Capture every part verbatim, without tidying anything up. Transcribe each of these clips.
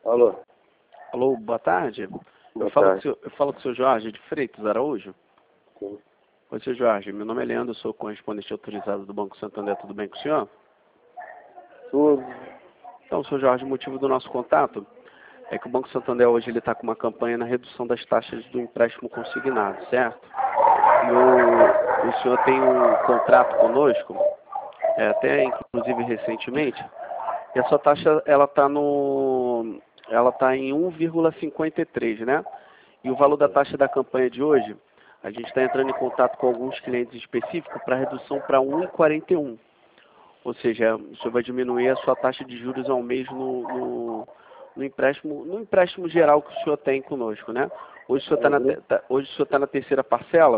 Alô, Alô, boa tarde. Eu boa falo, com o tarde. senhor, eu falo com o senhor Jorge de Freitas Araújo. Sim. Oi, senhor Jorge. Meu nome é Leandro, eu sou correspondente autorizado do Banco Santander. Tudo bem com o senhor? Tudo. Então, senhor Jorge, o motivo do nosso contato é que o Banco Santander hoje ele está com uma campanha na redução das taxas do empréstimo consignado, certo? E o, o senhor tem um contrato conosco, é, até inclusive recentemente, e a sua taxa ela está no, ela tá em um vírgula cinquenta e três, né? E o valor da taxa da campanha de hoje, a gente está entrando em contato com alguns clientes específicos para redução para um vírgula quarenta e um. Ou seja, o senhor vai diminuir a sua taxa de juros ao mês no, no, no empréstimo, no empréstimo geral que o senhor tem conosco, né? Hoje o senhor está na, Uhum. tá, hoje o senhor tá na terceira parcela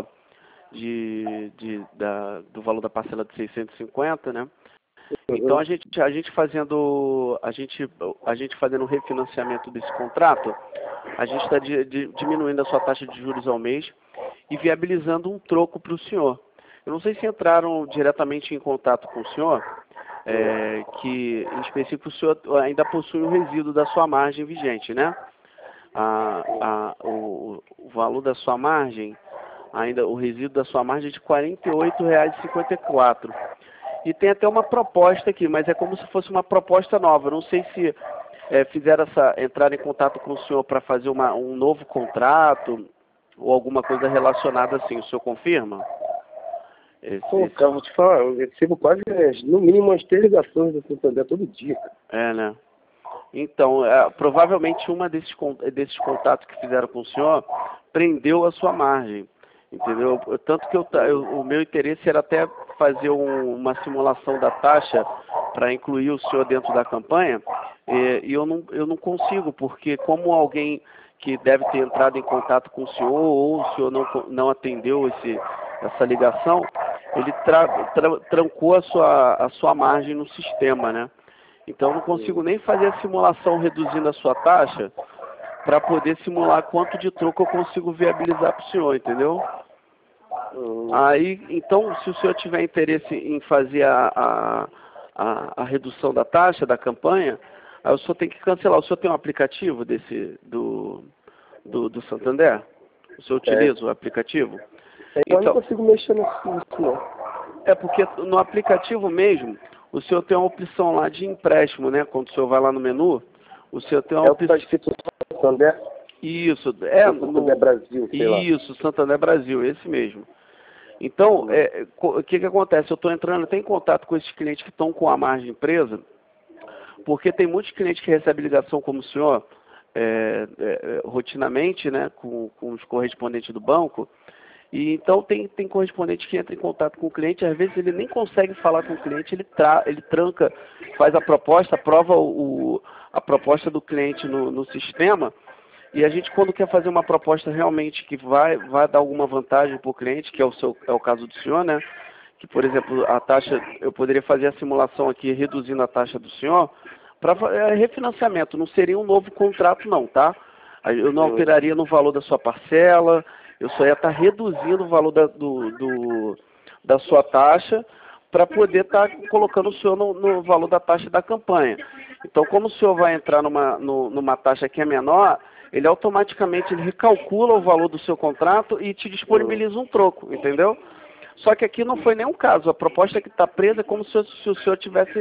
de, de, da, do valor da parcela de seiscentos e cinquenta, né? Então Uhum. a gente, a gente fazendo, a gente, a gente fazendo o refinanciamento desse contrato, a gente está diminuindo a sua taxa de juros ao mês e viabilizando um troco para o senhor. Eu não sei se entraram diretamente em contato com o senhor, é, que em específico o senhor ainda possui o resíduo da sua margem vigente, né? A, a, o, o valor da sua margem, ainda o resíduo da sua margem é de quarenta e oito reais e cinquenta e quatro centavos. E tem até uma proposta aqui, mas é como se fosse uma proposta nova. Eu não sei se é, fizeram essa, entrar em contato com o senhor para fazer uma, um novo contrato ou alguma coisa relacionada assim. O senhor confirma? Esse, Pô, esse... cara, vou te falar, eu recebo quase, no mínimo, umas três ligações do Santander todo dia, cara. É, né? Então, é, provavelmente uma desses, desses contatos que fizeram com o senhor prendeu a sua margem, entendeu? Tanto que eu, eu, o meu interesse era até fazer um, uma simulação da taxa para incluir o senhor dentro da campanha, e, e eu, não, eu não consigo, porque como alguém que deve ter entrado em contato com o senhor, ou o senhor não, não atendeu esse, essa ligação, ele tra, tra, trancou a sua, a sua margem no sistema, né? Então eu não consigo nem fazer a simulação reduzindo a sua taxa para poder simular quanto de troco eu consigo viabilizar para o senhor, entendeu? Uhum. Aí, então, se o senhor tiver interesse em fazer a, a, a, a redução da taxa da campanha, aí o senhor tem que cancelar. O senhor tem um aplicativo desse do, do, do Santander? O senhor utiliza o aplicativo? É, eu não Então, consigo mexer nisso, não. é porque no aplicativo mesmo, o senhor tem uma opção lá de empréstimo, né? Quando o senhor vai lá no menu, o senhor tem uma É o que opção... está escrito Santander? Isso, é... Santander No... Brasil, sei lá. Isso, Santander Brasil, esse mesmo. Então, Uhum. é, o que que acontece? Eu estou entrando até em contato com esses clientes que estão com a margem presa, porque tem muitos clientes que recebem ligação como o senhor, é, é, rotinamente, né? Com, com os correspondentes do banco. E então tem, tem correspondente que entra em contato com o cliente, às vezes ele nem consegue falar com o cliente, ele, tra, ele tranca, faz a proposta, aprova o, a proposta do cliente no, no sistema, e a gente quando quer fazer uma proposta realmente que vai, vai dar alguma vantagem para o cliente, que é o, seu, é o caso do senhor, né? Que, por exemplo, a taxa, eu poderia fazer a simulação aqui reduzindo a taxa do senhor, para é, refinanciamento, não seria um novo contrato não, tá? Eu não Uhum. alteraria no valor da sua parcela, eu só ia estar reduzindo o valor da, do, do, da sua taxa para poder estar colocando o senhor no, no valor da taxa da campanha. Então, como o senhor vai entrar numa, no, numa taxa que é menor, ele automaticamente ele recalcula o valor do seu contrato e te Uhum. disponibiliza um troco, entendeu? Só que aqui não foi nenhum caso. A proposta que está presa é como se, se o senhor tivesse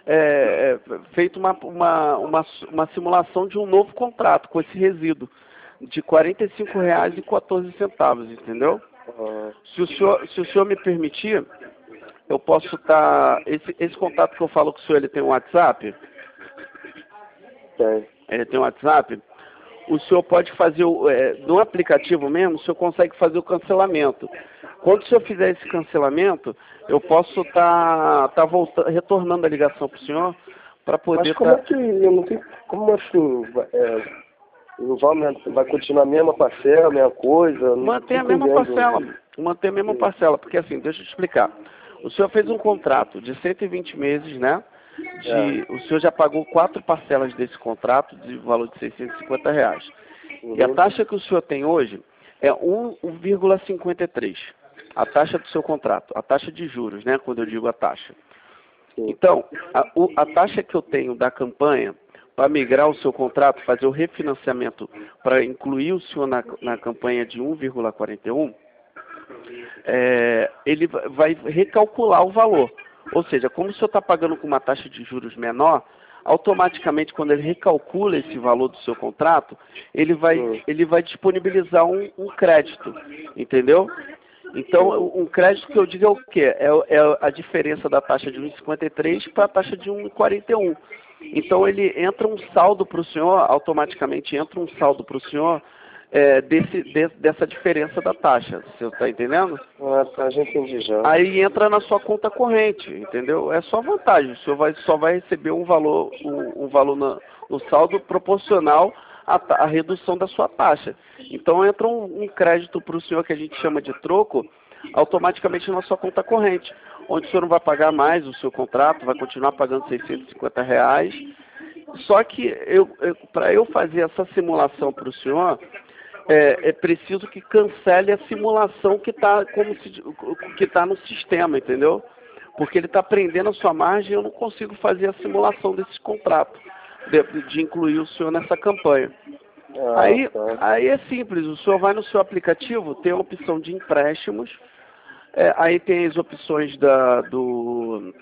é, feito uma, uma, uma, uma simulação de um novo contrato com esse resíduo de quarenta e cinco reais e quatorze centavos, entendeu? Uhum. Se o senhor, se o senhor me permitir, eu posso estar... Esse, esse contato que eu falo com o senhor, ele tem um WhatsApp? Tem. Ele tem um WhatsApp? O senhor pode fazer, o, é, no aplicativo mesmo, o senhor consegue fazer o cancelamento. Quando o senhor fizer esse cancelamento, eu posso estar tá, tá retornando a ligação para o senhor para poder Mas como estar... é que, eu não sei, como assim, vai- é, não vai, aumentar- vai continuar a mesma parcela, a mesma coisa? Eu não Mantém estou a mesma entendendo. parcela, mantém a mesma parcela, porque assim, deixa eu te explicar. O senhor fez um contrato de cento e vinte meses, né? De, É. o senhor já pagou quatro parcelas desse contrato de valor de seiscentos e cinquenta reais. E a Uhum. taxa que o senhor tem hoje é um vírgula cinquenta e três. A taxa do seu contrato, a taxa de juros, né? Quando eu digo a taxa. Sim. Então, a, o, a taxa que eu tenho da campanha para migrar o seu contrato, fazer o refinanciamento para incluir o senhor na, na campanha de um vírgula quarenta e um, é, ele vai recalcular o valor. Ou seja, como o senhor está pagando com uma taxa de juros menor, automaticamente, quando ele recalcula esse valor do seu contrato, ele vai, ele vai disponibilizar um, um crédito, entendeu? Então, um crédito que eu digo é o quê? É, é a diferença da taxa de um vírgula cinquenta e três para a taxa de um vírgula quarenta e um. Então, ele entra um saldo para o senhor, automaticamente entra um saldo para o senhor é, desse, de, dessa diferença da taxa. Você está entendendo? Ah, tá, já entendi já. Aí entra na sua conta corrente, entendeu? É só vantagem. O senhor vai, só vai receber um valor, um, um valor na, no saldo proporcional à, à redução da sua taxa. Então entra um, um crédito para o senhor que a gente chama de troco, automaticamente na sua conta corrente, onde o senhor não vai pagar mais o seu contrato, vai continuar pagando seiscentos e cinquenta reais. Só que eu, eu, para eu fazer essa simulação para o senhor, É, é preciso que cancele a simulação que está que tá no sistema, entendeu? Porque ele está prendendo a sua margem e eu não consigo fazer a simulação desse contrato, de, de incluir o senhor nessa campanha. Ah, aí, tá. aí é simples, o senhor vai no seu aplicativo, tem a opção de empréstimos, é, aí tem as opções da, do,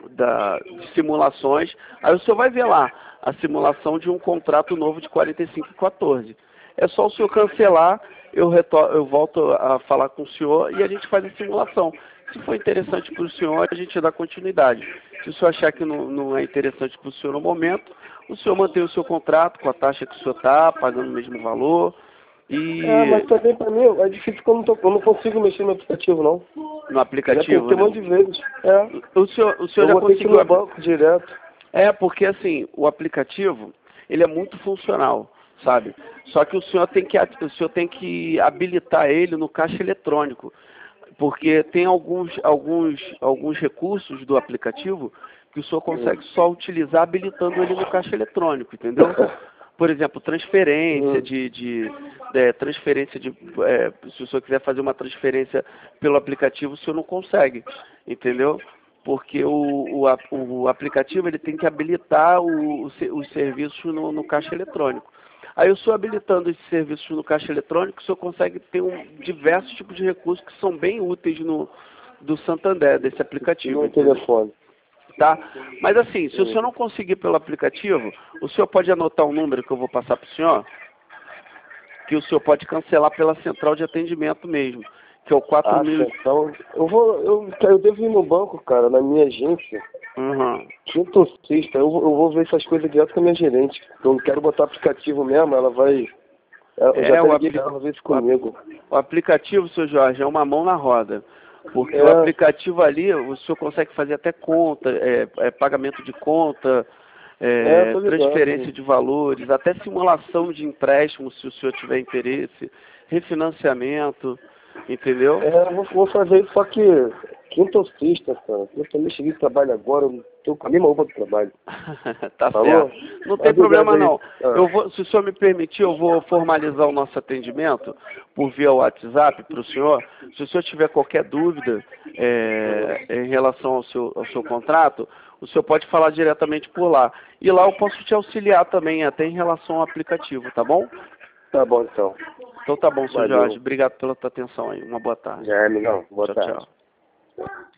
da, de simulações, aí o senhor vai ver lá a simulação de um contrato novo de quarenta e cinco e quatorze. É só o senhor cancelar, eu, retor eu volto a falar com o senhor e a gente faz a simulação. Se for interessante para o senhor, a gente dá continuidade. Se o senhor achar que não, não é interessante para o senhor no momento, o senhor mantém o seu contrato com a taxa que o senhor está, pagando o mesmo valor. E É, mas também para mim é difícil porque eu não, tô, eu não consigo mexer no aplicativo, não. No aplicativo, já tentei né? um monte de vezes. É. O senhor, o senhor eu já vou ter que ir conseguiu... no banco direto. É, porque assim, o aplicativo, ele é muito funcional, sabe? Só que o senhor tem que, o senhor tem que habilitar ele no caixa eletrônico, porque tem alguns, alguns, alguns recursos do aplicativo que o senhor consegue só utilizar habilitando ele no caixa eletrônico, entendeu? Por exemplo, transferência de, de é, transferência de, é, se o senhor quiser fazer uma transferência pelo aplicativo, o senhor não consegue, entendeu? Porque o, o, o aplicativo ele tem que habilitar o, os serviços no, no caixa eletrônico. Aí o senhor habilitando esses serviços no caixa eletrônico, o senhor consegue ter um, diversos tipos de recursos que são bem úteis no, do Santander, desse aplicativo. No telefone. Tá? Mas assim, se o senhor não conseguir pelo aplicativo, o senhor pode anotar um número que eu vou passar para o senhor, que o senhor pode cancelar pela central de atendimento mesmo, que é o quatro mil... Ah, então, eu vou, eu, eu devo ir no banco, cara, na minha agência. Uhum. Quinta ou sexta, eu, eu vou ver essas coisas direto com a minha gerente. Eu não quero botar aplicativo mesmo, ela vai... Ela, eu É, já o liguei ela uma vez comigo. O aplicativo, seu Jorge, é uma mão na roda. Porque É. o aplicativo ali, o senhor consegue fazer até conta, é, é, pagamento de conta, é, É, tô ligado. transferência de valores, até simulação de empréstimo, se o senhor tiver interesse, refinanciamento, entendeu? É, eu vou, vou fazer isso só que quinta ou sexta, cara. Eu também cheguei de trabalho agora, eu tô com a mesma roupa do trabalho. Tá Falou? certo. Não tem Obrigado problema aí. não. Ah. Eu vou, se o senhor me permitir, eu vou formalizar o nosso atendimento por via WhatsApp para o senhor. Se o senhor tiver qualquer dúvida é, em relação ao seu, ao seu contrato, o senhor pode falar diretamente por lá. E lá eu posso te auxiliar também, até em relação ao aplicativo, tá bom? Tá bom, então. Então tá bom, senhor Valeu. Jorge. Obrigado pela tua atenção aí. Uma boa tarde. Já é, amigão. Boa Tchau, tarde. tchau.